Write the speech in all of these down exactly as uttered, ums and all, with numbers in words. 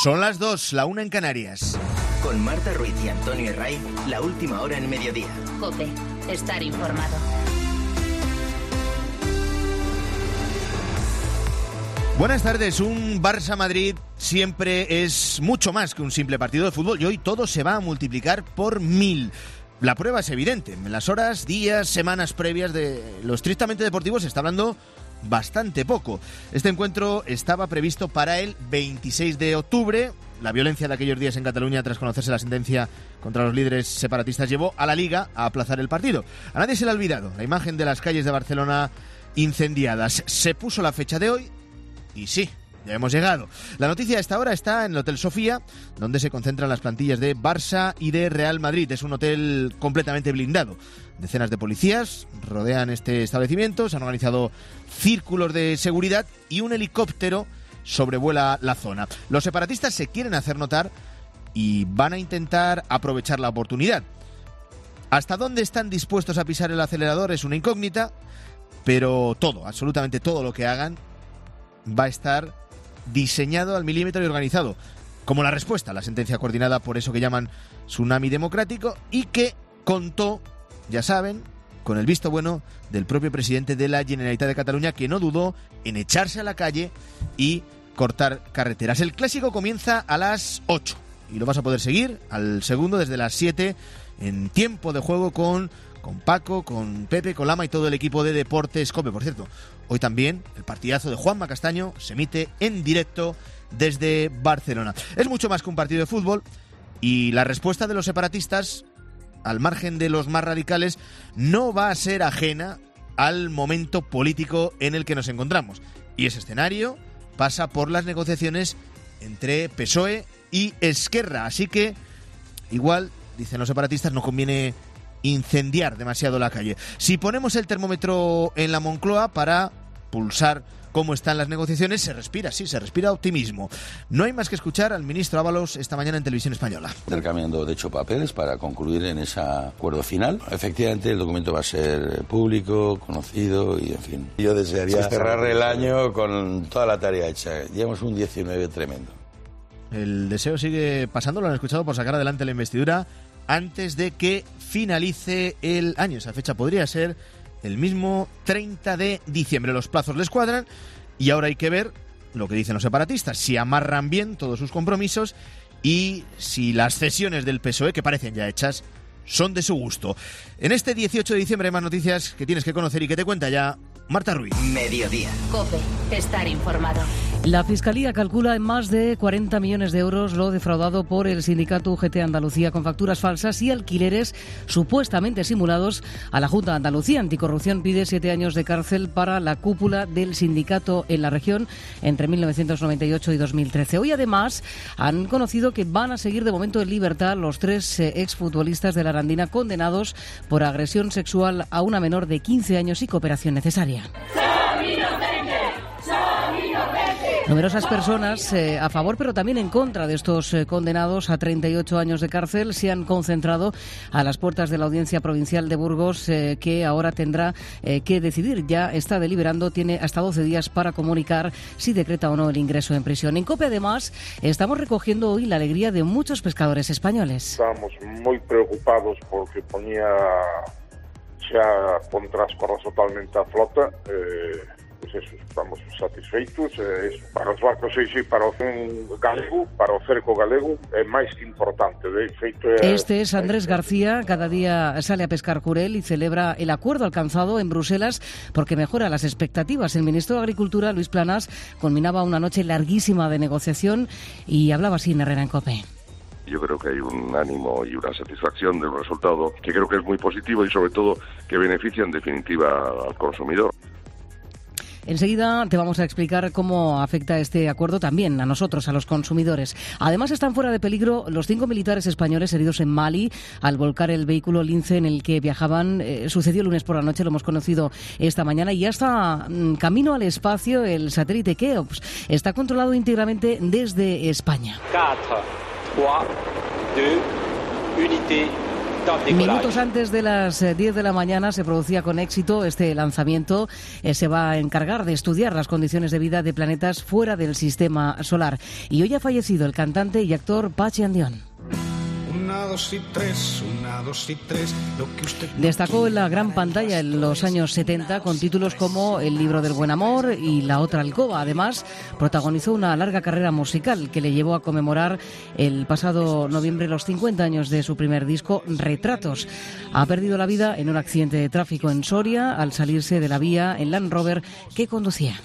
Son las dos, la una en Canarias. Con Marta Ruiz y Antonio Herray, la última hora en mediodía. COPE, estar informado. Buenas tardes. Un Barça-Madrid siempre es mucho más que un simple partido de fútbol y hoy todo se va a multiplicar por mil. La prueba es evidente. En las horas, días, semanas previas de lo estrictamente deportivo se está hablando bastante poco. Este encuentro estaba previsto para el veintiséis de octubre. La violencia de aquellos días en Cataluña, tras conocerse la sentencia contra los líderes separatistas, llevó a la Liga a aplazar el partido. A nadie se le ha olvidado la imagen de las calles de Barcelona incendiadas. Se puso la fecha de hoy y sí, ya hemos llegado. La noticia a esta hora está en el Hotel Sofía, donde se concentran las plantillas de Barça y de Real Madrid. Es un hotel completamente blindado. Decenas de policías rodean este establecimiento, se han organizado círculos de seguridad y un helicóptero sobrevuela la zona. Los separatistas se quieren hacer notar y van a intentar aprovechar la oportunidad. Hasta dónde están dispuestos a pisar el acelerador es una incógnita, pero todo, absolutamente todo lo que hagan va a estar diseñado al milímetro y organizado, como la respuesta a la sentencia coordinada por eso que llaman Tsunami Democrático y que contó, ya saben, con el visto bueno del propio presidente de la Generalitat de Cataluña, que no dudó en echarse a la calle y cortar carreteras. El clásico comienza a las ocho y lo vas a poder seguir al segundo desde las siete en tiempo de juego con, con Paco, con Pepe, con Lama y todo el equipo de Deportes COPE. Por cierto, hoy también el partidazo de Juanma Castaño se emite en directo desde Barcelona. Es mucho más que un partido de fútbol y la respuesta de los separatistas, al margen de los más radicales, no va a ser ajena al momento político en el que nos encontramos. Y ese escenario pasa por las negociaciones entre P S O E y Esquerra. Así que, igual, dicen los separatistas, no conviene incendiar demasiado la calle. Si ponemos el termómetro en la Moncloa para pulsar cómo están las negociaciones, se respira, sí, se respira optimismo. No hay más que escuchar al ministro Ábalos esta mañana en Televisión Española. Intercambiando, de hecho, papeles para concluir en ese acuerdo final. Efectivamente, el documento va a ser público, conocido y, en fin. Yo desearía cerrar el año con toda la tarea hecha. Llevamos un diecinueve tremendo. El deseo sigue pasando, lo han escuchado, por sacar adelante la investidura antes de que finalice el año. Esa fecha podría ser el mismo treinta de diciembre. Los plazos les cuadran y ahora hay que ver lo que dicen los separatistas, si amarran bien todos sus compromisos y si las cesiones del P S O E, que parecen ya hechas, son de su gusto. En este dieciocho de diciembre hay más noticias que tienes que conocer y que te cuenta ya Marta Ruiz. Mediodía. COPE, estar informado. La Fiscalía calcula en más de cuarenta millones de euros lo defraudado por el sindicato U G T Andalucía con facturas falsas y alquileres supuestamente simulados a la Junta de Andalucía. Anticorrupción pide siete años de cárcel para la cúpula del sindicato en la región entre mil novecientos noventa y ocho y dos mil trece. Hoy, además, han conocido que van a seguir de momento en libertad los tres eh, exfutbolistas de la Arandina condenados por agresión sexual a una menor de quince años y cooperación necesaria. Numerosas personas eh, a favor, pero también en contra de estos eh, condenados a treinta y ocho años de cárcel se han concentrado a las puertas de la Audiencia Provincial de Burgos, eh, que ahora tendrá eh, que decidir. Ya está deliberando, tiene hasta doce días para comunicar si decreta o no el ingreso en prisión. En COPE, además, estamos recogiendo hoy la alegría de muchos pescadores españoles. Estábamos muy preocupados porque ponía ya con trascorras totalmente a flota. Eh... Pois eso, estamos satisfeitos. Eh, para os barcos e sí, para o cen galego, para o cerco galego, é máis que importante. De feito, é... Este es Andrés García, cada día sale a pescar curel y celebra el acuerdo alcanzado en Bruselas porque mejora las expectativas. El ministro de Agricultura, Luis Planas, culminaba una noche larguísima de negociación y hablaba así en Herrera en COPE. Yo creo que hay un ánimo y una satisfacción del resultado que creo que es muy positivo y sobre todo que beneficia en definitiva al consumidor. Enseguida te vamos a explicar cómo afecta este acuerdo también a nosotros, a los consumidores. Además, están fuera de peligro los cinco militares españoles heridos en Mali al volcar el vehículo Lince en el que viajaban. Eh, sucedió el lunes por la noche, lo hemos conocido esta mañana, y ya está mm, camino al espacio el satélite Keops. Está controlado íntegramente desde España. cuatro, tres, dos, unité. Minutos antes de las diez de la mañana se producía con éxito este lanzamiento. Eh, se va a encargar de estudiar las condiciones de vida de planetas fuera del sistema solar. Y hoy ha fallecido el cantante y actor Pachi Andión. Una, dos y tres, una, dos y tres, lo que usted... Destacó en la gran pantalla en los años setenta con títulos como El libro del buen amor y La otra alcoba. Además, protagonizó una larga carrera musical que le llevó a conmemorar el pasado noviembre los cincuenta años de su primer disco, Retratos. Ha perdido la vida en un accidente de tráfico en Soria al salirse de la vía en Land Rover que conducía.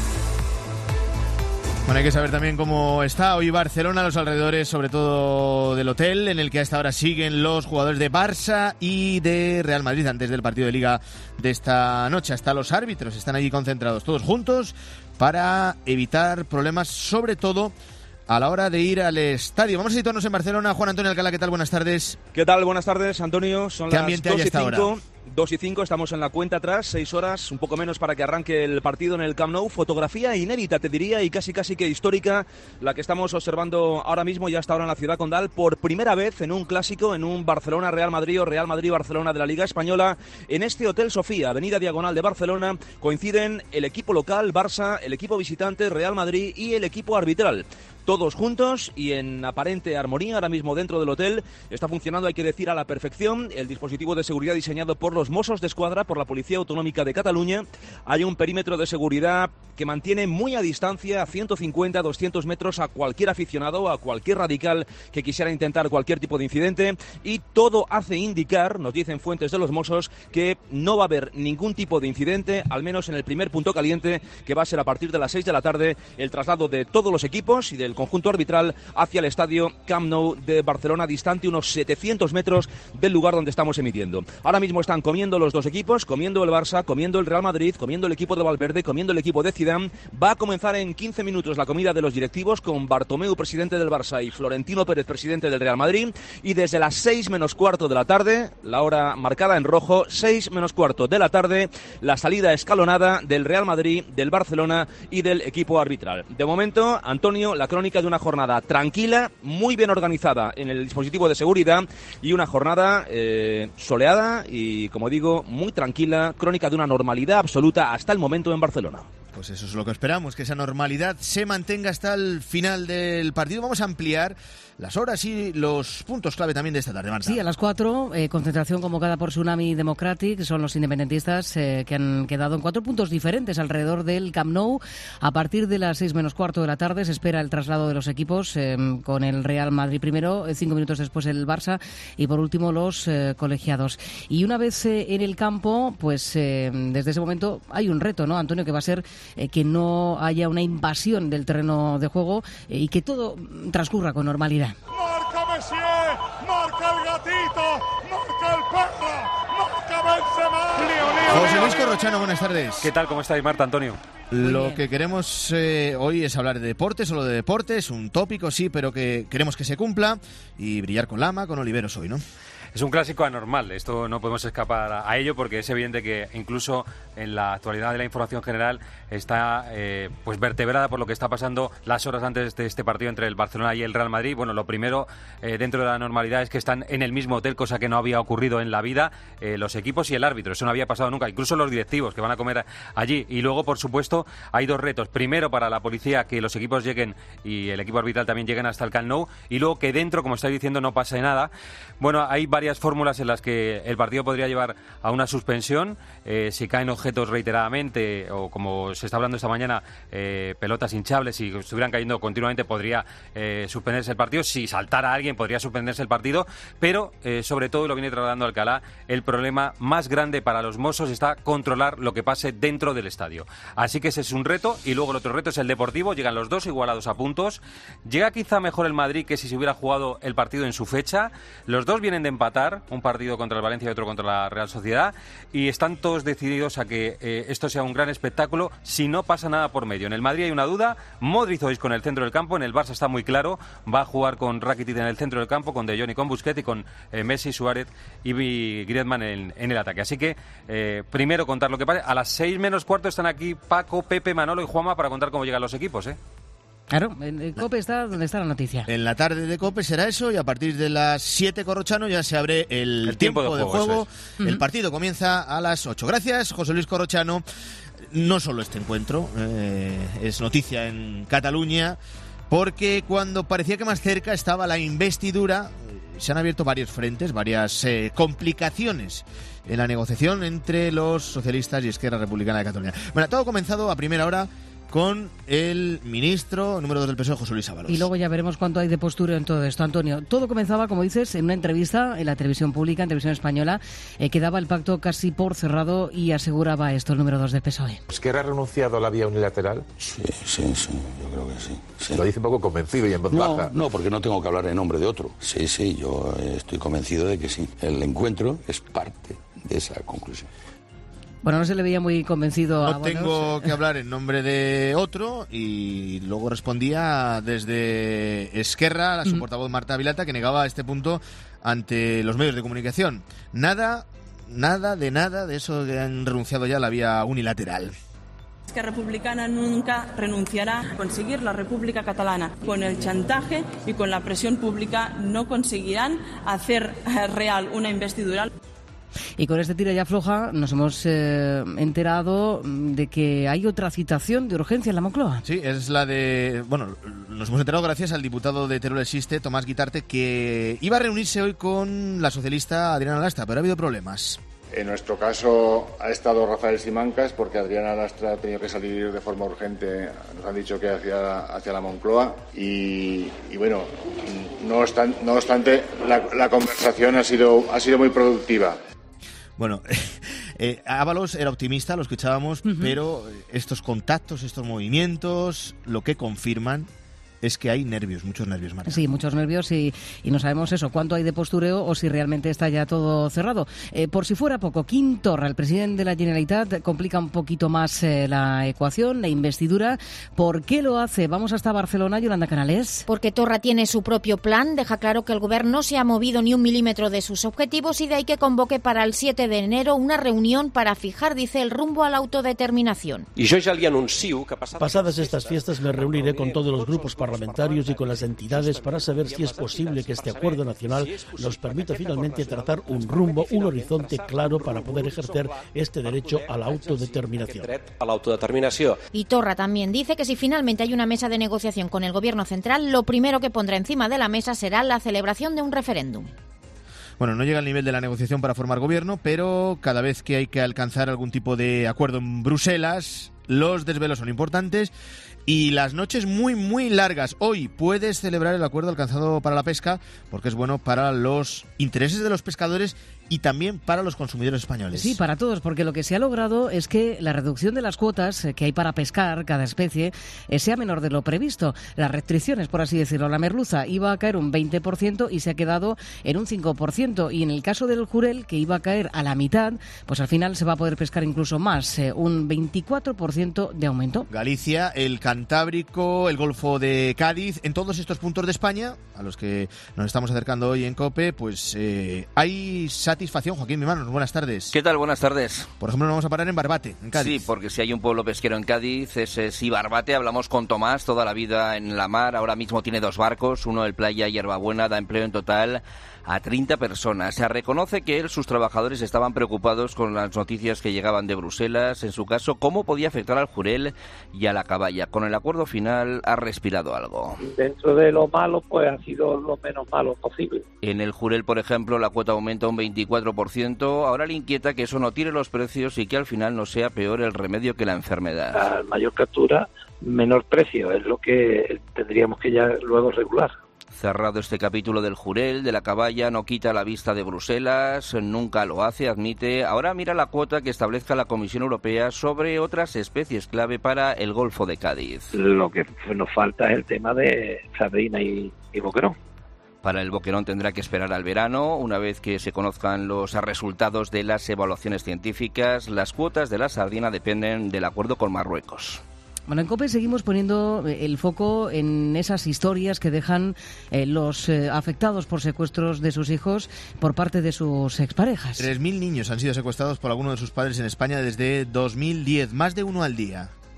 Bueno, hay que saber también cómo está hoy Barcelona, los alrededores, sobre todo del hotel, en el que a esta hora siguen los jugadores de Barça y de Real Madrid antes del partido de Liga de esta noche. Hasta los árbitros están allí concentrados todos juntos para evitar problemas, sobre todo a la hora de ir al estadio. Vamos a situarnos en Barcelona. Juan Antonio Alcalá, ¿qué tal? Buenas tardes. ¿Qué tal? Buenas tardes, Antonio. Son ¿Qué las ambiente hay dos y hasta ahora? dos y cinco, estamos en la cuenta atrás, seis horas, un poco menos para que arranque el partido en el Camp Nou. Fotografía inédita, te diría, y casi casi que histórica, la que estamos observando ahora mismo, ya hasta ahora en la ciudad condal, por primera vez en un clásico, en un Barcelona-Real Madrid o Real Madrid-Barcelona de la Liga Española, en este Hotel Sofía, avenida Diagonal de Barcelona, coinciden el equipo local, Barça, el equipo visitante, Real Madrid, y el equipo arbitral. Todos juntos y en aparente armonía ahora mismo dentro del hotel. Está funcionando, hay que decir, a la perfección el dispositivo de seguridad diseñado por los Mossos d'Esquadra, por la Policía Autonómica de Cataluña. Hay un perímetro de seguridad que mantiene muy a distancia, a ciento cincuenta, doscientos metros, a cualquier aficionado, a cualquier radical que quisiera intentar cualquier tipo de incidente. Y todo hace indicar, nos dicen fuentes de los Mossos, que no va a haber ningún tipo de incidente, al menos en el primer punto caliente, que va a ser a partir de las seis de la tarde, el traslado de todos los equipos y del conjunto arbitral hacia el estadio Camp Nou de Barcelona, distante unos setecientos metros del lugar donde estamos emitiendo. Ahora mismo están comiendo los dos equipos, comiendo el Barça, comiendo el Real Madrid, comiendo el equipo de Valverde, comiendo el equipo de Zidane. Va a comenzar en quince minutos la comida de los directivos con Bartomeu, presidente del Barça, y Florentino Pérez, presidente del Real Madrid. Y desde las seis menos cuarto de la tarde, la hora marcada en rojo, seis menos cuarto de la tarde, la salida escalonada del Real Madrid, del Barcelona y del equipo arbitral. De momento, Antonio, la crónica de una jornada tranquila, muy bien organizada en el dispositivo de seguridad y una jornada eh, soleada y, como digo, muy tranquila, crónica de una normalidad absoluta hasta el momento en Barcelona. Pues eso es lo que esperamos, que esa normalidad se mantenga hasta el final del partido. Vamos a ampliar las horas y los puntos clave también de esta tarde, Marta. Sí, a las cuatro, eh, concentración convocada por Tsunami Democratic, son los independentistas eh, que han quedado en cuatro puntos diferentes alrededor del Camp Nou. A partir de las seis menos cuarto de la tarde se espera el traslado de los equipos, eh, con el Real Madrid primero, eh, cinco minutos después el Barça y por último los eh, colegiados. Y una vez eh, en el campo, pues eh, desde ese momento hay un reto, ¿no, Antonio? Que va a ser eh, que no haya una invasión del terreno de juego eh, y que todo transcurra con normalidad. Marca Messier, marca el gatito, marca el perro, marca Benzema. José Luis Corrochano, buenas tardes. ¿Qué tal? ¿Cómo estáis, Marta, Antonio? Lo que queremos eh, hoy es hablar de deporte, solo de deportes, un tópico, sí, pero que queremos que se cumpla y brillar con Lama, con Oliveros hoy, ¿no? Es un clásico anormal, esto no podemos escapar a ello porque es evidente que incluso en la actualidad de la información general está eh, pues vertebrada por lo que está pasando las horas antes de este partido entre el Barcelona y el Real Madrid. Bueno, lo primero eh, dentro de la normalidad es que están en el mismo hotel, cosa que no había ocurrido en la vida, eh, los equipos y el árbitro, eso no había pasado nunca, incluso los directivos que van a comer allí. Y luego, por supuesto, hay dos retos, primero para la policía que los equipos lleguen y el equipo arbitral también lleguen hasta el Camp Nou, y luego que dentro, como estáis diciendo, no pase nada. Bueno, hay varias fórmulas en las que el partido podría llevar a una suspensión, eh, si caen objetos reiteradamente o, como se está hablando esta mañana, eh, pelotas hinchables, si estuvieran cayendo continuamente podría eh, suspenderse el partido, si saltara alguien podría suspenderse el partido, pero eh, sobre todo, lo viene trasladando Alcalá, el problema más grande para los Mossos está controlar lo que pase dentro del estadio. Así que ese es un reto, y luego el otro reto es el deportivo, llegan los dos igualados a puntos, llega quizá mejor el Madrid que si se hubiera jugado el partido en su fecha, los dos vienen de empatar, un partido contra el Valencia y otro contra la Real Sociedad, y están todos decididos a que eh, esto sea un gran espectáculo si no pasa nada por medio. En el Madrid hay una duda, Modric hoy con el centro del campo, en el Barça está muy claro, va a jugar con Rakitic en el centro del campo, con De Jong y con Busquets, y con eh, Messi, Suárez y Griezmann en, en el ataque. Así que eh, primero contar lo que pasa. A las seis menos cuarto están aquí Paco, Pepe, Manolo y Juanma para contar cómo llegan los equipos, ¿eh? Claro, en COPE está donde está la noticia. En la tarde de COPE será eso y a partir de las siete Corrochano ya se abre el, el tiempo, tiempo de de juego. juego El uh-huh. partido comienza a las ocho. Gracias, José Luis Corrochano. No solo este encuentro, eh, es noticia en Cataluña, porque cuando parecía que más cerca estaba la investidura, se han abierto varios frentes, varias eh, complicaciones en la negociación entre los socialistas y Esquerra Republicana de Cataluña. Bueno, todo ha comenzado a primera hora con el ministro número dos del P S O E, José Luis Ábalos. Y luego ya veremos cuánto hay de postura en todo esto, Antonio. Todo comenzaba, como dices, en una entrevista en la televisión pública, en televisión española, eh, que daba el pacto casi por cerrado y aseguraba esto el número dos del P S O E. ¿Esquerra ha renunciado a la vía unilateral? Sí, sí, sí, yo creo que sí. sí. Lo dice un poco convencido y en voz no, baja. No, porque no tengo que hablar en nombre de otro. Sí, sí, yo estoy convencido de que sí. El encuentro es parte de esa conclusión. Bueno, no se le veía muy convencido a No tengo que hablar en nombre de otro y luego respondía desde Esquerra, la su portavoz Marta Vilata, que negaba este punto ante los medios de comunicación. Nada, nada de nada de eso que han renunciado ya a la vía unilateral. Esquerra Republicana nunca renunciará a conseguir la República Catalana. Con el chantaje y con la presión pública no conseguirán hacer real una investidura. Y con este tira y afloja nos hemos eh, enterado de que hay otra citación de urgencia en la Moncloa. Sí, es la de... Bueno, nos hemos enterado gracias al diputado de Teruel Existe, Tomás Guitarte, que iba a reunirse hoy con la socialista Adriana Lastra, pero ha habido problemas. En nuestro caso ha estado Rafael Simancas porque Adriana Lastra ha tenido que salir de forma urgente, nos han dicho que hacia, hacia la Moncloa y, y bueno, no obstante, no obstante la, la conversación ha sido, ha sido muy productiva. Bueno, eh, Ábalos era optimista, lo escuchábamos, uh-huh. pero estos contactos, estos movimientos, lo que confirman es que hay nervios, muchos nervios, María. Sí, muchos nervios y, y no sabemos eso, cuánto hay de postureo o si realmente está ya todo cerrado. Eh, por si fuera poco, Quim Torra, el presidente de la Generalitat, complica un poquito más eh, la ecuación, la investidura. ¿Por qué lo hace? Vamos hasta Barcelona, Yolanda Canales. Porque Torra tiene su propio plan, deja claro que el gobierno no se ha movido ni un milímetro de sus objetivos y de ahí que convoque para el siete de enero una reunión para fijar, dice, el rumbo a la autodeterminación. Y yo ya le anuncio que pasadas, pasadas estas fiestas me reuniré con todos los grupos parlamentarios parlamentarios y con las entidades para saber si es posible que este acuerdo nacional nos permita finalmente trazar un rumbo, un horizonte claro para poder ejercer este derecho a la autodeterminación. Y Torra también dice que si finalmente hay una mesa de negociación con el gobierno central, lo primero que pondrá encima de la mesa será la celebración de un referéndum. Bueno, no llega al nivel de la negociación para formar gobierno, pero cada vez que hay que alcanzar algún tipo de acuerdo en Bruselas, los desvelos son importantes y las noches muy, muy largas. Hoy puedes celebrar el acuerdo alcanzado para la pesca porque es bueno para los intereses de los pescadores y también para los consumidores españoles. Sí, para todos, porque lo que se ha logrado es que la reducción de las cuotas que hay para pescar cada especie sea menor de lo previsto. Las restricciones, por así decirlo, la merluza iba a caer un veinte por ciento y se ha quedado en un cinco por ciento. Y en el caso del jurel, que iba a caer a la mitad, pues al final se va a poder pescar incluso más, eh, un veinticuatro por ciento de aumento. Galicia, el Cantábrico, el Golfo de Cádiz, en todos estos puntos de España, a los que nos estamos acercando hoy en COPE, pues eh, hay satisfacción. Joaquín Mimanos, buenas tardes. ¿Qué tal? Buenas tardes. Por ejemplo, nos vamos a parar en Barbate, en Cádiz. Sí, porque si hay un pueblo pesquero en Cádiz, ese sí Barbate. Hablamos con Tomás, toda la vida en la mar. Ahora mismo tiene dos barcos, uno el Playa Hierbabuena, da empleo en total a treinta personas. Se reconoce que él, sus trabajadores estaban preocupados con las noticias que llegaban de Bruselas. En su caso, cómo podía afectar al jurel y a la caballa. Con el acuerdo final ha respirado algo. Dentro de lo malo, pues ha sido lo menos malo posible. En el jurel, por ejemplo, la cuota aumenta un veinticuatro por ciento. Ahora le inquieta que eso no tire los precios y que al final no sea peor el remedio que la enfermedad. A mayor captura, menor precio. Es lo que tendríamos que ya luego regular. Cerrado este capítulo del jurel, de la caballa, no quita la vista de Bruselas, nunca lo hace, admite. Ahora mira la cuota que establezca la Comisión Europea sobre otras especies clave para el Golfo de Cádiz. Lo que nos falta es el tema de sardina y, y boquerón. Para el boquerón tendrá que esperar al verano, una vez que se conozcan los resultados de las evaluaciones científicas. Las cuotas de la sardina dependen del acuerdo con Marruecos. Bueno, en COPE seguimos poniendo el foco en esas historias que dejan eh, los eh, afectados por secuestros de sus hijos por parte de sus exparejas. tres mil niños han sido secuestrados por alguno de sus padres en España desde dos mil diez, más de uno al día.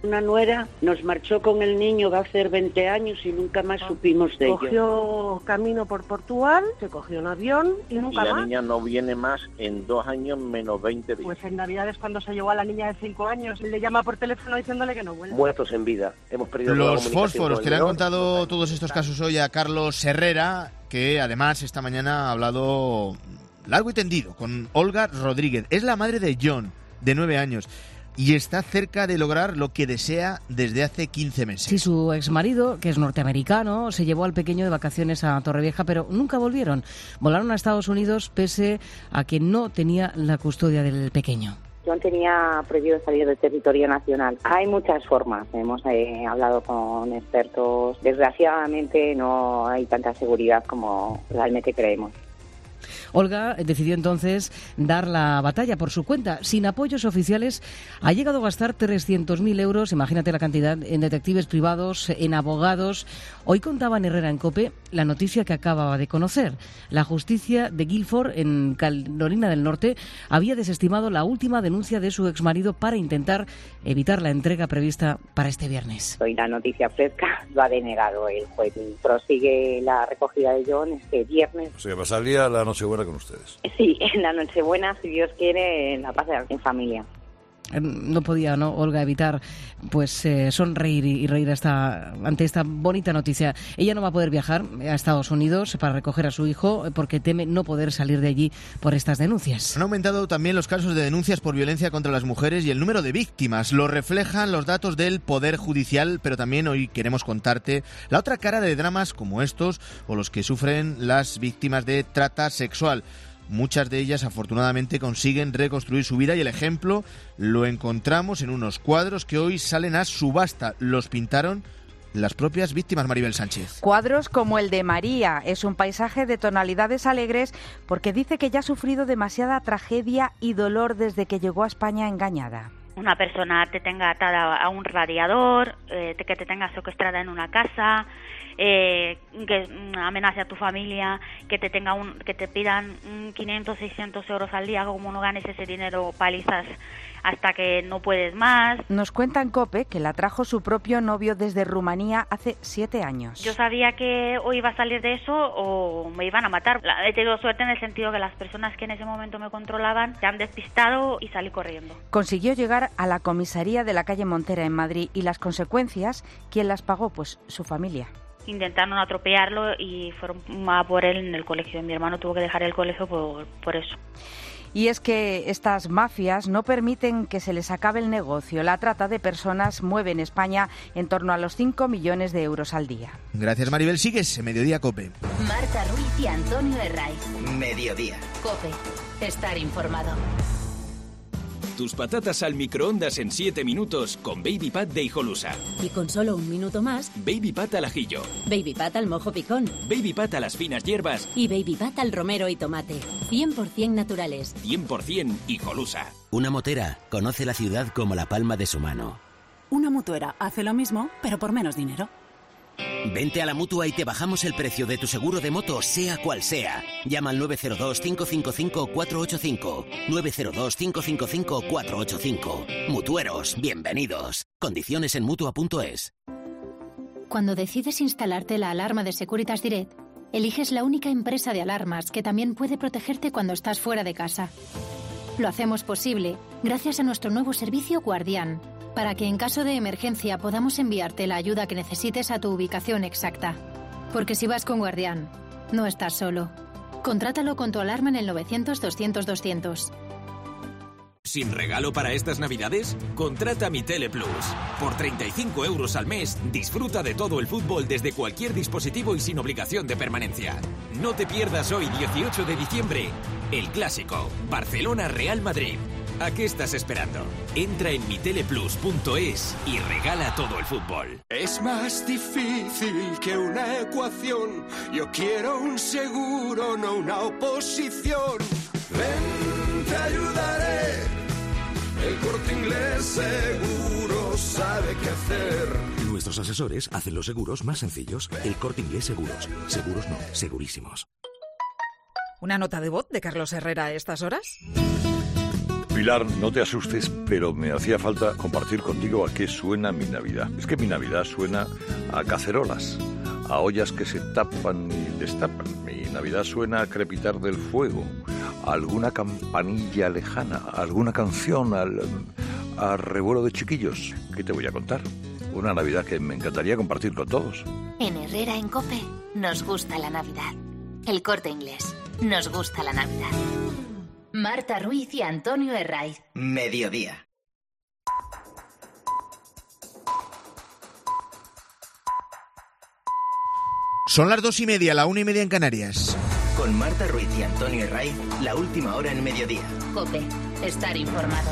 Una nuera nos marchó con el niño, va a hacer veinte años y nunca más supimos de ello. Cogió camino por Portugal, se cogió un avión y nunca y la más. niña no viene más en dos años menos veinte días. Pues en Navidades, cuando se llevó a la niña de cinco años, le llama por teléfono diciéndole que no vuelve. Muertos en vida. Hemos perdido toda la Los comunicación fósforos con que el le han menor. contado todos estos casos hoy a Carlos Herrera, que además esta mañana ha hablado largo y tendido con Olga Rodríguez. Es la madre de John, de nueve años. Y está cerca de lograr lo que desea desde hace quince meses. Sí, su exmarido, que es norteamericano, se llevó al pequeño de vacaciones a Torrevieja, pero nunca volvieron. Volaron a Estados Unidos pese a que no tenía la custodia del pequeño. John tenía prohibido salir del territorio nacional. Hay muchas formas. Hemos eh, hablado con expertos. Desgraciadamente no hay tanta seguridad como realmente creemos. Olga decidió entonces dar la batalla por su cuenta. Sin apoyos oficiales, ha llegado a gastar trescientos mil euros, imagínate la cantidad, en detectives privados, en abogados. Hoy contaba en Herrera en COPE la noticia que acababa de conocer. La justicia de Guilford, en Carolina del Norte, había desestimado la última denuncia de su exmarido para intentar evitar la entrega prevista para este viernes. Hoy la noticia fresca lo ha denegado el juez. Prosigue la recogida de John este viernes. O sea, pasaría la Nochebuena con ustedes. Sí, en la Nochebuena, si Dios quiere, la pasar en familia. No podía, ¿no, Olga, evitar pues eh, sonreír y reír hasta, ante esta bonita noticia. Ella no va a poder viajar a Estados Unidos para recoger a su hijo porque teme no poder salir de allí por estas denuncias. Han aumentado también los casos de denuncias por violencia contra las mujeres y el número de víctimas. Lo reflejan los datos del Poder Judicial, pero también hoy queremos contarte la otra cara de dramas como estos o los que sufren las víctimas de trata sexual. Muchas de ellas, afortunadamente, consiguen reconstruir su vida y el ejemplo lo encontramos en unos cuadros que hoy salen a subasta. Los pintaron las propias víctimas, Maribel Sánchez. Cuadros como el de María. Es un paisaje de tonalidades alegres porque dice que ya ha sufrido demasiada tragedia y dolor desde que llegó a España engañada. Una persona te tenga atada a un radiador, eh, que te tenga secuestrada en una casa, eh, que amenace a tu familia, que te tenga un, que te pidan quinientos, seiscientos euros al día, como no ganes ese dinero, palizas hasta que no puedes más. Nos cuenta en COPE que la trajo su propio novio desde Rumanía hace siete años. Yo sabía que o iba a salir de eso o me iban a matar. He tenido suerte en el sentido que las personas que en ese momento me controlaban se han despistado y salí corriendo. Consiguió llegar a la comisaría de la calle Montera en Madrid y las consecuencias, ¿quién las pagó? Pues su familia. Intentaron atropellarlo y fueron a por él en el colegio. Mi hermano tuvo que dejar el colegio por, por eso. Y es que estas mafias no permiten que se les acabe el negocio. La trata de personas mueve en España en torno a los cinco millones de euros al día. Gracias, Maribel. Sigues en Mediodía COPE. Marta Ruiz y Antonio Herraiz. Mediodía. COPE. Estar informado. Tus patatas al microondas en siete minutos con Baby Pat de Hijolusa. Y con solo un minuto más, Baby Pat al ajillo. Baby Pat al mojo picón. Baby Pat a las finas hierbas. Y Baby Pat al romero y tomate. cien por ciento naturales. cien por ciento Hijolusa. Una motera conoce la ciudad como la palma de su mano. Una mutuera hace lo mismo, pero por menos dinero. Vente a la Mutua y te bajamos el precio de tu seguro de moto, sea cual sea. Llama al nueve cero dos, cinco cinco cinco, cuatro ocho cinco. nueve cero dos, cinco cinco cinco, cuatro ocho cinco. Mutueros, bienvenidos. Condiciones en Mutua punto es. Cuando decides instalarte la alarma de Securitas Direct, eliges la única empresa de alarmas que también puede protegerte cuando estás fuera de casa. Lo hacemos posible gracias a nuestro nuevo servicio Guardián, para que en caso de emergencia podamos enviarte la ayuda que necesites a tu ubicación exacta. Porque si vas con Guardián, no estás solo. Contrátalo con tu alarma en el novecientos, doscientos, doscientos. ¿Sin regalo para estas Navidades? Contrata Mi Tele Plus. Por treinta y cinco euros al mes, disfruta de todo el fútbol desde cualquier dispositivo y sin obligación de permanencia. No te pierdas hoy, dieciocho de diciembre, el clásico Barcelona-Real Madrid. ¿A qué estás esperando? Entra en mi tele plus punto es y regala todo el fútbol. Es más difícil que una ecuación. Yo quiero un seguro, no una oposición. Ven, te ayudaré. El Corte Inglés seguro sabe qué hacer. Nuestros asesores hacen los seguros más sencillos. El Corte Inglés Seguros. Seguros no, segurísimos. ¿Una nota de voz de Carlos Herrera a estas horas? Pilar, no te asustes, pero me hacía falta compartir contigo a qué suena mi Navidad. Es que mi Navidad suena a cacerolas, a ollas que se tapan y destapan. Mi Navidad suena a crepitar del fuego, a alguna campanilla lejana, a alguna canción, al, al revuelo de chiquillos. ¿Qué te voy a contar? Una Navidad que me encantaría compartir con todos. En Herrera en COPE nos gusta la Navidad. El Corte Inglés, nos gusta la Navidad. Marta Ruiz y Antonio Herraiz. Mediodía. Son las dos y media, la una y media en Canarias. Con Marta Ruiz y Antonio Herraiz, la última hora en mediodía. COPE, estar informado.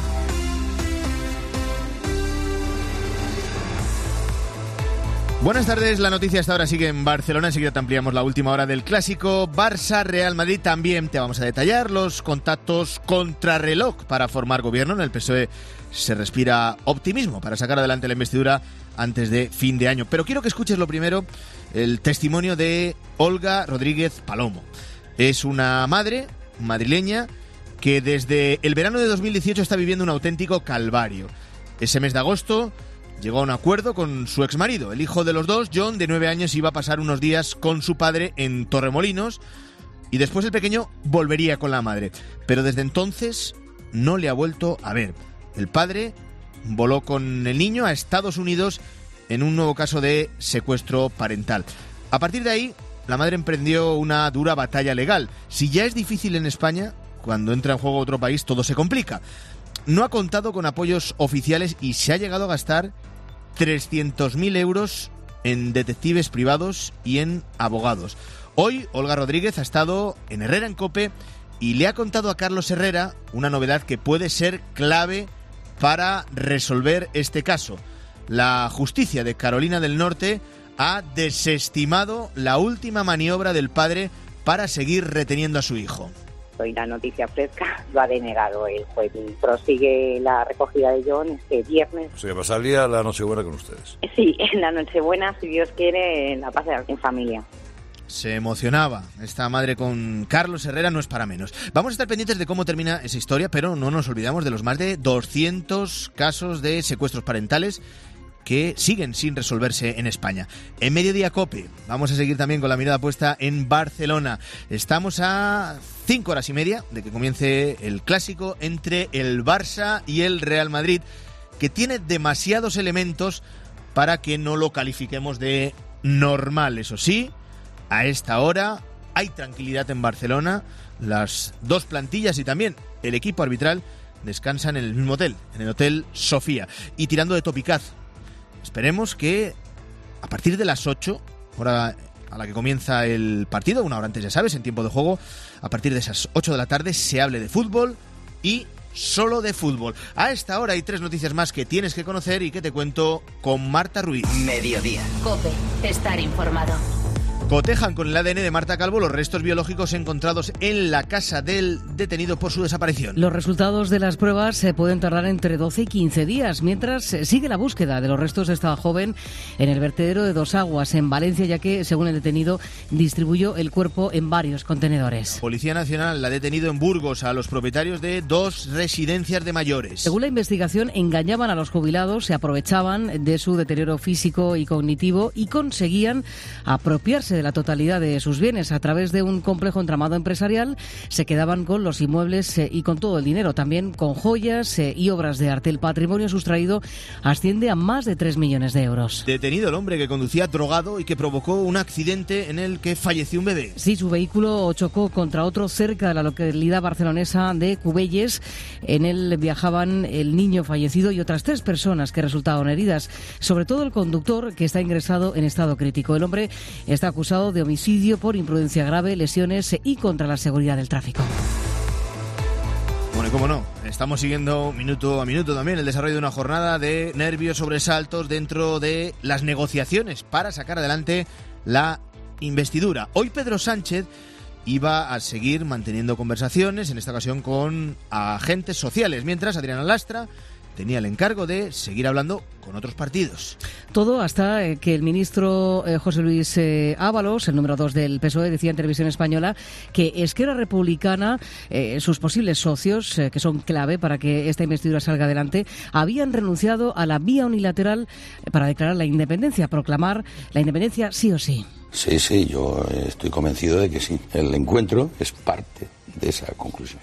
Buenas tardes, la noticia hasta ahora sigue en Barcelona, enseguida te ampliamos la última hora del clásico Barça-Real Madrid. También te vamos a detallar los contactos contrarreloj para formar gobierno. En el P S O E se respira optimismo para sacar adelante la investidura antes de fin de año. Pero quiero que escuches lo primero, el testimonio de Olga Rodríguez Palomo. Es una madre madrileña que desde el verano de dos mil dieciocho está viviendo un auténtico calvario. Ese mes de agosto llegó a un acuerdo con su exmarido. El hijo de los dos, John, de nueve años, iba a pasar unos días con su padre en Torremolinos y después el pequeño volvería con la madre. Pero desde entonces no le ha vuelto a ver. El padre voló con el niño a Estados Unidos en un nuevo caso de secuestro parental. A partir de ahí, la madre emprendió una dura batalla legal. Si ya es difícil en España, cuando entra en juego otro país todo se complica. No ha contado con apoyos oficiales y se ha llegado a gastar trescientos mil euros en detectives privados y en abogados. Hoy Olga Rodríguez ha estado en Herrera en COPE y le ha contado a Carlos Herrera una novedad que puede ser clave para resolver este caso. La justicia de Carolina del Norte ha desestimado la última maniobra del padre para seguir reteniendo a su hijo. Y la noticia fresca lo ha denegado el juez. Prosigue la recogida de John este viernes. O sea, pasaría la Nochebuena con ustedes. Sí, en la Nochebuena, si Dios quiere, la pasa en familia. Se emocionaba esta madre con Carlos Herrera, no es para menos. Vamos a estar pendientes de cómo termina esa historia, pero no nos olvidamos de los más de doscientos casos de secuestros parentales que siguen sin resolverse en España. En Mediodía COPE vamos a seguir también con la mirada puesta en Barcelona. Estamos a cinco horas y media de que comience el clásico entre el Barça y el Real Madrid, que tiene demasiados elementos para que no lo califiquemos de normal. Eso sí, a esta hora hay tranquilidad en Barcelona. Las dos plantillas y también el equipo arbitral descansan en el mismo hotel, en el Hotel Sofía. Y tirando de topicaz, esperemos que a partir de las ocho, hora a la que comienza el partido, una hora antes ya sabes, en tiempo de juego, a partir de esas ocho de la tarde se hable de fútbol y solo de fútbol. A esta hora hay tres noticias más que tienes que conocer y que te cuento con Marta Ruiz. Mediodía. COPE, estar informado. Cotejan con el A D N de Marta Calvo los restos biológicos encontrados en la casa del detenido por su desaparición. Los resultados de las pruebas se pueden tardar entre doce y quince días, mientras sigue la búsqueda de los restos de esta joven en el vertedero de Dos Aguas, en Valencia, ya que, según el detenido, distribuyó el cuerpo en varios contenedores. Policía Nacional ha detenido en Burgos a los propietarios de dos residencias de mayores. Según la investigación, engañaban a los jubilados, se aprovechaban de su deterioro físico y cognitivo y conseguían apropiarse de de la totalidad de sus bienes. A través de un complejo entramado empresarial se quedaban con los inmuebles eh, y con todo el dinero, también con joyas eh, y obras de arte. El patrimonio sustraído asciende a más de tres millones de euros. Detenido el hombre que conducía drogado y que provocó un accidente en el que falleció un bebé. Sí, su vehículo chocó contra otro cerca de la localidad barcelonesa de Cubelles. En él viajaban el niño fallecido y otras tres personas que resultaron heridas, sobre todo el conductor, que está ingresado en estado crítico. El hombre está acusado de homicidio por imprudencia grave, lesiones y contra la seguridad del tráfico. Bueno, y cómo no, estamos siguiendo minuto a minuto también el desarrollo de una jornada de nervios, sobresaltos dentro de las negociaciones para sacar adelante la investidura. Hoy Pedro Sánchez iba a seguir manteniendo conversaciones, en esta ocasión con agentes sociales, mientras Adriana Lastra tenía el encargo de seguir hablando con otros partidos. Todo hasta eh, que el ministro eh, José Luis eh, Ábalos, el número dos del P S O E, decía en Televisión Española que Esquerra Republicana, eh, sus posibles socios, eh, que son clave para que esta investidura salga adelante, habían renunciado a la vía unilateral para declarar la independencia, proclamar la independencia sí o sí. Sí, sí, yo estoy convencido de que sí. El encuentro es parte de esa conclusión.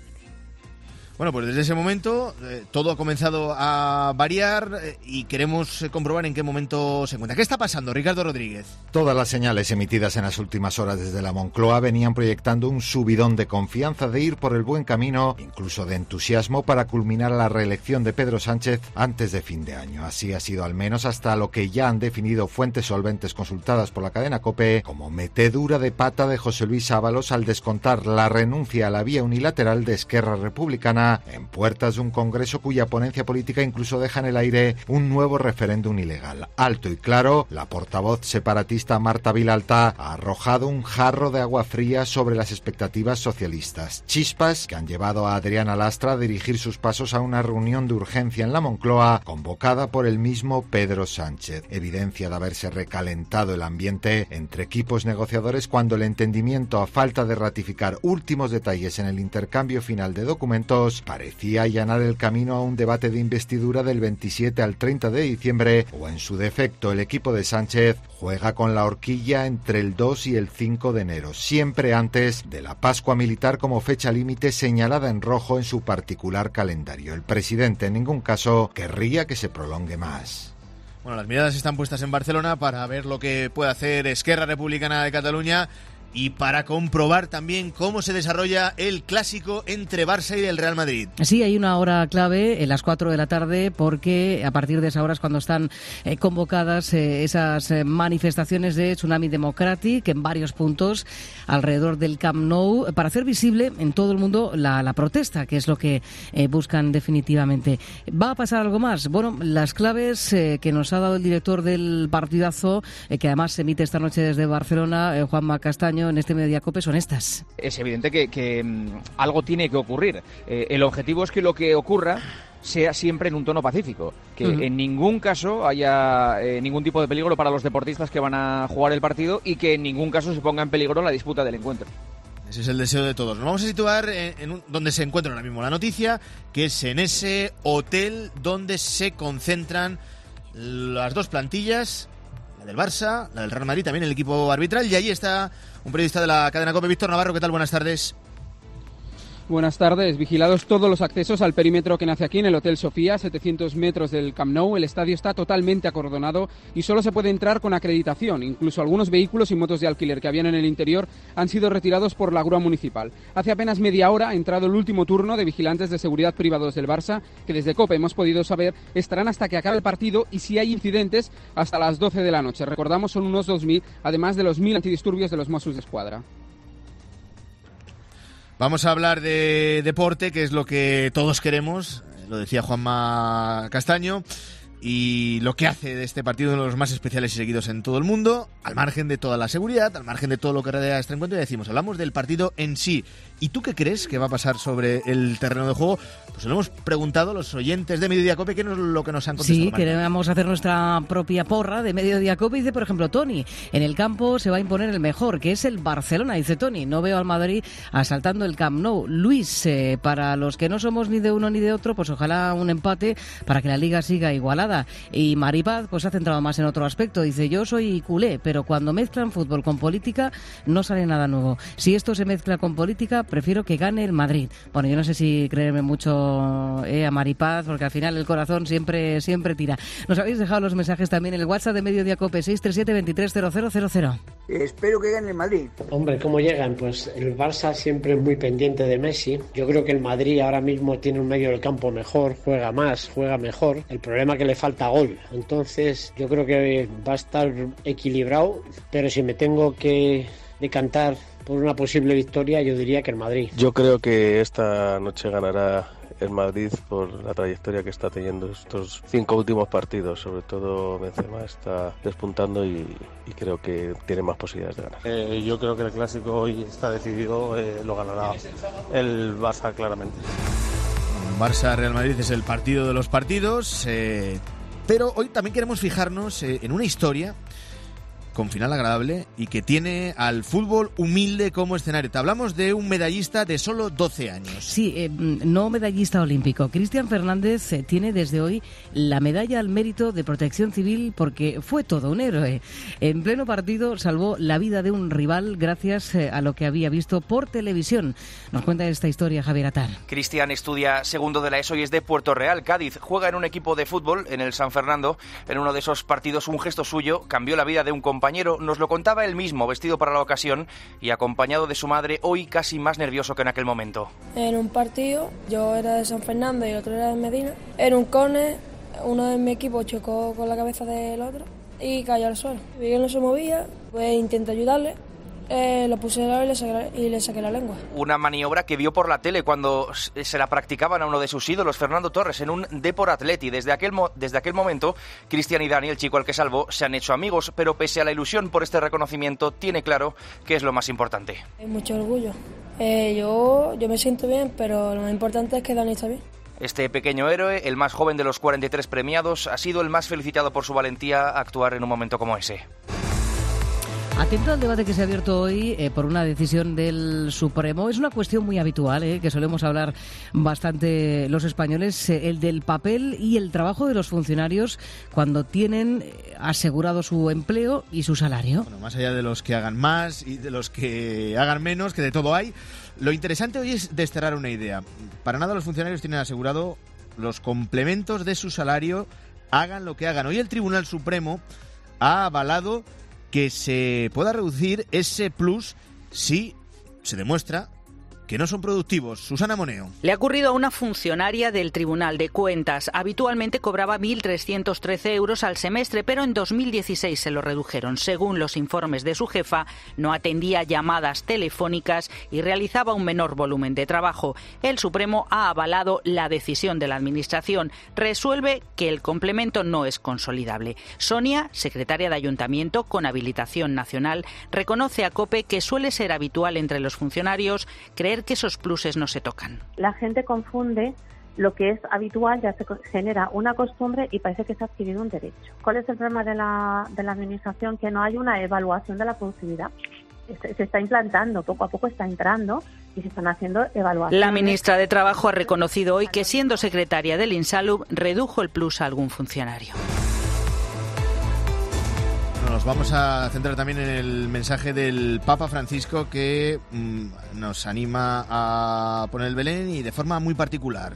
Bueno, pues desde ese momento eh, todo ha comenzado a variar eh, y queremos eh, comprobar en qué momento se encuentra. ¿Qué está pasando, Ricardo Rodríguez? Todas las señales emitidas en las últimas horas desde la Moncloa venían proyectando un subidón de confianza, de ir por el buen camino, incluso de entusiasmo para culminar la reelección de Pedro Sánchez antes de fin de año. Así ha sido al menos hasta lo que ya han definido fuentes solventes consultadas por la cadena COPE como metedura de pata de José Luis Ábalos al descontar la renuncia a la vía unilateral de Esquerra Republicana en puertas de un congreso cuya ponencia política incluso deja en el aire un nuevo referéndum ilegal. Alto y claro, la portavoz separatista Marta Vilalta ha arrojado un jarro de agua fría sobre las expectativas socialistas. Chispas que han llevado a Adriana Lastra a dirigir sus pasos a una reunión de urgencia en la Moncloa convocada por el mismo Pedro Sánchez. Evidencia de haberse recalentado el ambiente entre equipos negociadores cuando el entendimiento, a falta de ratificar últimos detalles en el intercambio final de documentos, parecía allanar el camino a un debate de investidura del veintisiete al treinta de diciembre, o en su defecto el equipo de Sánchez juega con la horquilla entre el dos y el cinco de enero, siempre antes de la Pascua Militar como fecha límite señalada en rojo en su particular calendario. El presidente en ningún caso querría que se prolongue más. Bueno, las miradas están puestas en Barcelona para ver lo que puede hacer Esquerra Republicana de Cataluña y para comprobar también cómo se desarrolla el clásico entre Barça y el Real Madrid. Sí, hay una hora clave en las cuatro de la tarde porque a partir de esa hora es cuando están eh, convocadas eh, esas eh, manifestaciones de Tsunami Democratic en varios puntos alrededor del Camp Nou para hacer visible en todo el mundo la, la protesta, que es lo que eh, buscan definitivamente. ¿Va a pasar algo más? Bueno, las claves eh, que nos ha dado el director del partidazo, eh, que además se emite esta noche desde Barcelona, eh, Juanma Castaño, en este Mediodía Cope, son estas. Es evidente que, que um, algo tiene que ocurrir. Eh, el objetivo es que lo que ocurra sea siempre en un tono pacífico, que uh-huh. en ningún caso haya eh, ningún tipo de peligro para los deportistas que van a jugar el partido y que en ningún caso se ponga en peligro la disputa del encuentro. Ese es el deseo de todos. Nos vamos a situar en, en un, donde se encuentra ahora mismo la noticia, que es en ese hotel donde se concentran las dos plantillas, la del Barça, la del Real Madrid, también el equipo arbitral, y allí está un periodista de la cadena COPE, Víctor Navarro. ¿Qué tal? Buenas tardes. Buenas tardes. Vigilados todos los accesos al perímetro que nace aquí en el Hotel Sofía, setecientos metros del Camp Nou. El estadio está totalmente acordonado y solo se puede entrar con acreditación. Incluso algunos vehículos y motos de alquiler que habían en el interior han sido retirados por la grúa municipal. Hace apenas media hora ha entrado el último turno de vigilantes de seguridad privados del Barça, que desde COPE hemos podido saber estarán hasta que acabe el partido y si hay incidentes hasta las doce de la noche. Recordamos, son unos dos mil, además de los mil antidisturbios de los Mossos de Escuadra. Vamos a hablar de deporte, que es lo que todos queremos, lo decía Juanma Castaño, y lo que hace de este partido uno de los más especiales y seguidos en todo el mundo, al margen de toda la seguridad, al margen de todo lo que rodea este encuentro. Y decimos, hablamos del partido en sí. ¿Y tú qué crees que va a pasar sobre el terreno de juego? Pues lo hemos preguntado a los oyentes de Mediodía Cope, que es lo que nos han contestado. Sí, queremos hacer nuestra propia porra de Mediodía Cope. Dice, por ejemplo, Tony, en el campo se va a imponer el mejor, que es el Barcelona. Dice Tony, no veo al Madrid asaltando el Camp Nou. Luis, eh, para los que no somos ni de uno ni de otro, pues ojalá un empate para que la Liga siga igualada. Y Maripaz pues se ha centrado más en otro aspecto. Dice, yo soy culé, pero cuando mezclan fútbol con política no sale nada nuevo. Si esto se mezcla con política, prefiero que gane el Madrid. Bueno, yo no sé si creerme mucho eh, a Maripaz, porque al final el corazón siempre siempre tira. Nos habéis dejado los mensajes también en el WhatsApp de Mediodía Cope, seis tres siete, veintitrés cero cero cero cero. Espero que gane el Madrid. Hombre, ¿cómo llegan? Pues el Barça siempre es muy pendiente de Messi. Yo creo que el Madrid ahora mismo tiene un medio del campo mejor, juega más, juega mejor. El problema es que le falta gol. Entonces yo creo que va a estar equilibrado, pero si me tengo que decantar por una posible victoria, yo diría que el Madrid. Yo creo que esta noche ganará el Madrid por la trayectoria que está teniendo estos cinco últimos partidos. Sobre todo Benzema está despuntando y, y creo que tiene más posibilidades de ganar. Eh, yo creo que el clásico hoy está decidido, eh, lo ganará el Barça claramente. Barça-Real Madrid es el partido de los partidos, eh, pero hoy también queremos fijarnos eh, en una historia con final agradable y que tiene al fútbol humilde como escenario. Te hablamos de un medallista de solo doce años. Sí, eh, no medallista olímpico. Cristian Fernández eh, tiene desde hoy la medalla al mérito de protección civil porque fue todo un héroe. En pleno partido salvó la vida de un rival gracias eh, a lo que había visto por televisión. Nos cuenta esta historia Javier Atar. Cristian estudia segundo de la ESO y es de Puerto Real, Cádiz. Juega en un equipo de fútbol en el San Fernando. En uno de esos partidos un gesto suyo cambió la vida de un compañero. Nos lo contaba él mismo, vestido para la ocasión y acompañado de su madre, hoy casi más nervioso que en aquel momento. En un partido, yo era de San Fernando y el otro era de Medina. En un córner, uno de mi equipo chocó con la cabeza del otro y cayó al suelo. Vi que no se movía, pues intenté ayudarle. Eh, lo puse de lado y le, saqué, y le saqué la lengua. Una maniobra que vio por la tele cuando se la practicaban a uno de sus ídolos, Fernando Torres, en un Depor Atleti. Desde aquel, mo- desde aquel momento, Cristian y Dani, el chico al que salvó, se han hecho amigos, pero pese a la ilusión por este reconocimiento, tiene claro que es lo más importante. Hay mucho orgullo. Eh, yo, yo me siento bien, pero lo más importante es que Dani está bien. Este pequeño héroe, el más joven de los cuarenta y tres premiados, ha sido el más felicitado por su valentía a actuar en un momento como ese. Atento al debate que se ha abierto hoy eh, por una decisión del Supremo. Es una cuestión muy habitual, eh, que solemos hablar bastante los españoles, eh, el del papel y el trabajo de los funcionarios cuando tienen eh, asegurado su empleo y su salario. Bueno, más allá de los que hagan más y de los que hagan menos, que de todo hay, lo interesante hoy es desterrar una idea. Para nada los funcionarios tienen asegurado los complementos de su salario, hagan lo que hagan. Hoy el Tribunal Supremo ha avalado que se pueda reducir ese plus si se demuestra que no son productivos. Susana Moneo. Le ha ocurrido a una funcionaria del Tribunal de Cuentas. Habitualmente cobraba mil trescientos trece euros al semestre, pero en dos mil dieciséis se lo redujeron. Según los informes de su jefa, no atendía llamadas telefónicas y realizaba un menor volumen de trabajo. El Supremo ha avalado la decisión de la Administración. Resuelve que el complemento no es consolidable. Sonia, secretaria de Ayuntamiento con habilitación nacional, reconoce a COPE que suele ser habitual entre los funcionarios creer que esos pluses no se tocan. La gente confunde lo que es habitual, ya se genera una costumbre y parece que se ha adquirido un derecho. ¿Cuál es el problema de la, de la Administración? Que no hay una evaluación de la productividad. Se, se está implantando, poco a poco está entrando y se están haciendo evaluaciones. La ministra de Trabajo ha reconocido hoy que, siendo secretaria del INSALUB, redujo el plus a algún funcionario. Nos vamos a centrar también en el mensaje del Papa Francisco que mmm, nos anima a poner el Belén y de forma muy particular.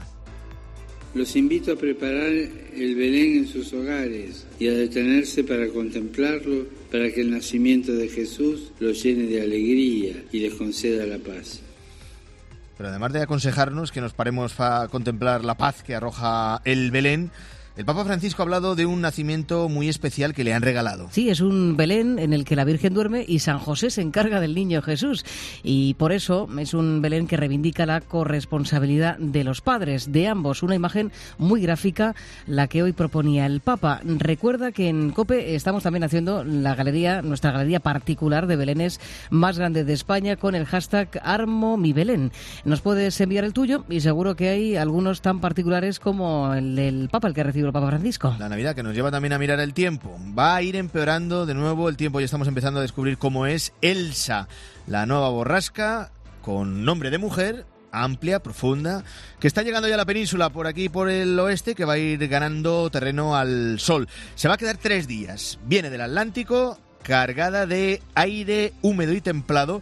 Los invito a preparar el Belén en sus hogares y a detenerse para contemplarlo, para que el nacimiento de Jesús los llene de alegría y les conceda la paz. Pero además de aconsejarnos que nos paremos a contemplar la paz que arroja el Belén, el Papa Francisco ha hablado de un nacimiento muy especial que le han regalado. Sí, es un Belén en el que la Virgen duerme y San José se encarga del niño Jesús. Y por eso es un Belén que reivindica la corresponsabilidad de los padres, de ambos. Una imagen muy gráfica, la que hoy proponía el Papa. Recuerda que en COPE estamos también haciendo la galería, nuestra galería particular de Belenes más grande de España con el hashtag Armo mi Belén. Nos puedes enviar el tuyo y seguro que hay algunos tan particulares como el del Papa, el que recibe el Papa Francisco. La Navidad que nos lleva también a mirar el tiempo. Va a ir empeorando de nuevo el tiempo y estamos empezando a descubrir cómo es Elsa, la nueva borrasca con nombre de mujer, amplia, profunda, que está llegando ya a la península por aquí, por el oeste, que va a ir ganando terreno al sol. Se va a quedar tres días. Viene del Atlántico, cargada de aire húmedo y templado,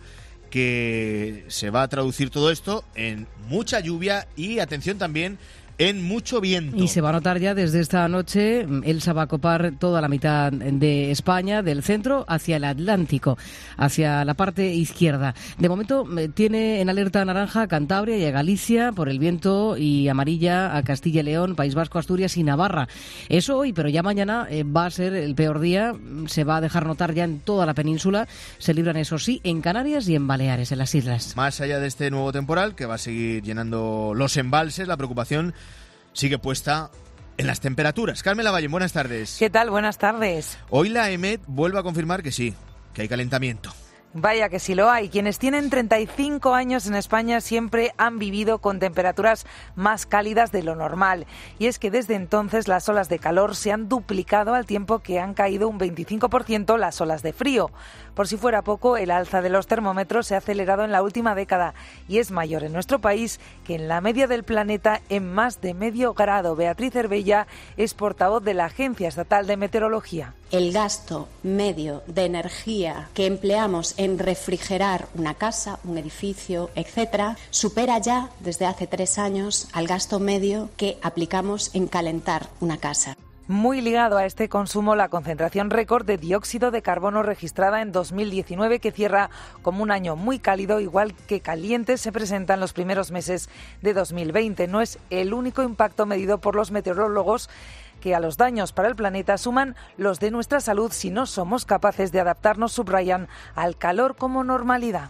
que se va a traducir todo esto en mucha lluvia y, atención también, en mucho viento. Y se va a notar ya desde esta noche. Elsa va a copar toda la mitad de España, del centro hacia el Atlántico, hacia la parte izquierda. De momento tiene en alerta naranja a Cantabria y a Galicia por el viento y amarilla a Castilla y León, País Vasco, Asturias y Navarra. Eso hoy, pero ya mañana eh, va a ser el peor día. Se va a dejar notar ya en toda la península. Se libran, eso sí, en Canarias y en Baleares, en las islas. Más allá de este nuevo temporal que va a seguir llenando los embalses, la preocupación sigue puesta en las temperaturas. Carmen Lavalle, buenas tardes. ¿Qué tal? Buenas tardes. Hoy la EMET vuelve a confirmar que sí, que hay calentamiento. Vaya que sí lo hay. Quienes tienen treinta y cinco años en España siempre han vivido con temperaturas más cálidas de lo normal. Y es que desde entonces las olas de calor se han duplicado al tiempo que han caído un veinticinco por ciento las olas de frío. Por si fuera poco, el alza de los termómetros se ha acelerado en la última década y es mayor en nuestro país que en la media del planeta en más de medio grado. Beatriz Herbella es portavoz de la Agencia Estatal de Meteorología. El gasto medio de energía que empleamos en refrigerar una casa, un edificio, etcétera, supera ya desde hace tres años al gasto medio que aplicamos en calentar una casa. Muy ligado a este consumo, la concentración récord de dióxido de carbono registrada en dos mil diecinueve, que cierra como un año muy cálido, igual que caliente se presenta en los primeros meses de dos mil veinte. No es el único impacto medido por los meteorólogos, que a los daños para el planeta suman los de nuestra salud si no somos capaces de adaptarnos, subrayan, al calor como normalidad.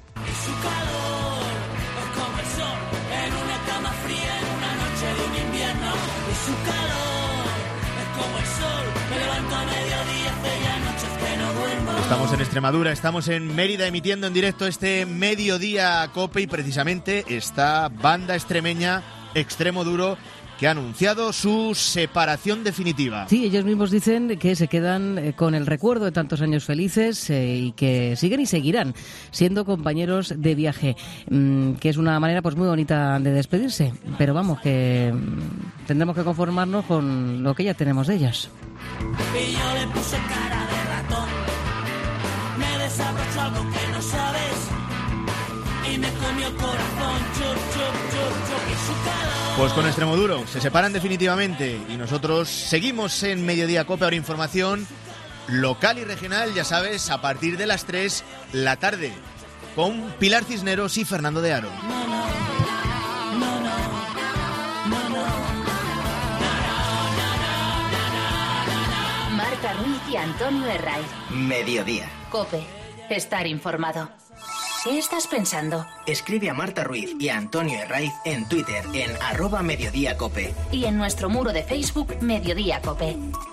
Estamos en Extremadura, estamos en Mérida emitiendo en directo este Mediodía COPE y precisamente esta banda extremeña Extremo Duro que ha anunciado su separación definitiva. Sí, ellos mismos dicen que se quedan con el recuerdo de tantos años felices eh, y que siguen y seguirán siendo compañeros de viaje, mm, que es una manera pues muy bonita de despedirse, pero vamos, que mm, tendremos que conformarnos con lo que ya tenemos de ellas. Y yo le puse cara de ratón, me desabrochó algo que no sabes y me comió el corazón, chup, chup, chup, chup, y su calor. Pues con Extremo Duro se separan definitivamente y nosotros seguimos en Mediodía COPE. Ahora información local y regional, ya sabes, a partir de las tres la tarde, con Pilar Cisneros y Fernando de Aro. Marta Ruiz y Antonio Herraiz. Mediodía. COPE. Estar informado. ¿Qué estás pensando? Escribe a Marta Ruiz y a Antonio Herraiz en Twitter en arroba Mediodía COPE. Y en nuestro muro de Facebook, Mediodía COPE.